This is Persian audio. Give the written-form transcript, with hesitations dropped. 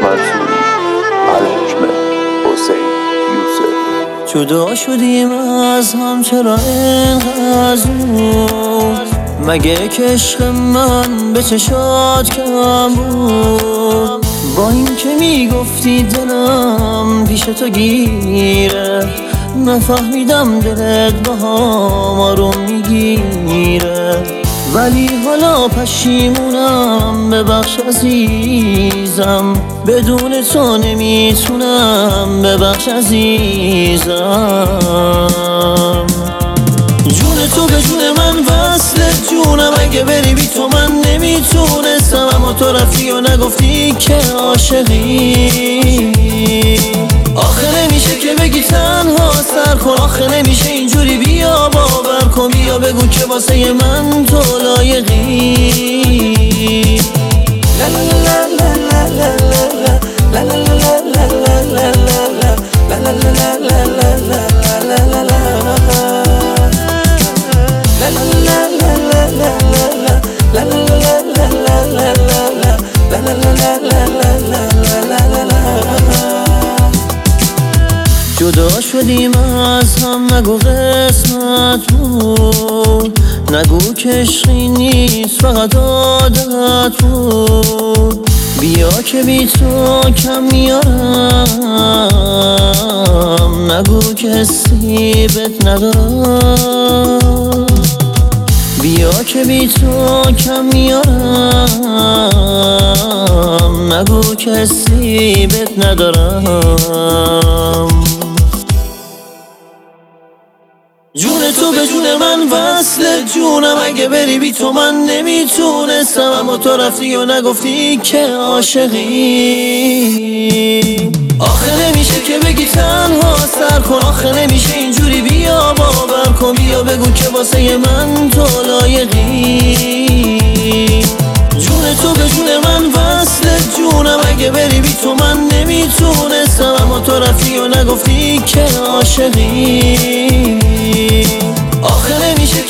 منصوری، الحکم حسین یوسف. جدا شدیم از هم چرا اینقدر زود؟ مگه که عشق من به چشات کم بود؟ با این که میگفتی دلم پیش تو گیره، نفهمیدم دلت با هم آروم میگیره. ولی حالا پشیمونم، ببخش عزیزم، بدون تو نمیتونم، ببخش عزیزم. جون تو به جون من وصل جونم، اگه بری بی تو من نمیتونستم. اما تو رفتی و نگفتی که عاشقی. آخه نمیشه که بگی تنها سر کن، آخه نمیشه اینجوری، بیا باور کن، بیا بگو که واسه من تو لایقی. لا لا لا لا لا لا لا لا جدا شدیم از هم، نگو قسمت بود، نگو که عشقی نیست فقط عادت بود. بیا که بی تو کم میارم، نگو که حسی بهت ندارم. بیا که بی تو کم میارم، نگو که حسی بهت ندارم. جون تو به جون من وصل جونم، اگه بری بی تو من نمیتونستم. اما تو رفتی و نگفتی که عاشقی. آخه نمیشه که بگی تنها سر کن، آخه نمیشه اینجوری، بیا باور کن، بیا بگو که واسه من تو لایقی. جون تو به جون من وصل جونم، اگه بری بی تو من نمیتونستم. اما تو رفتی و نگفتی که عاشقی. آخه نمیشه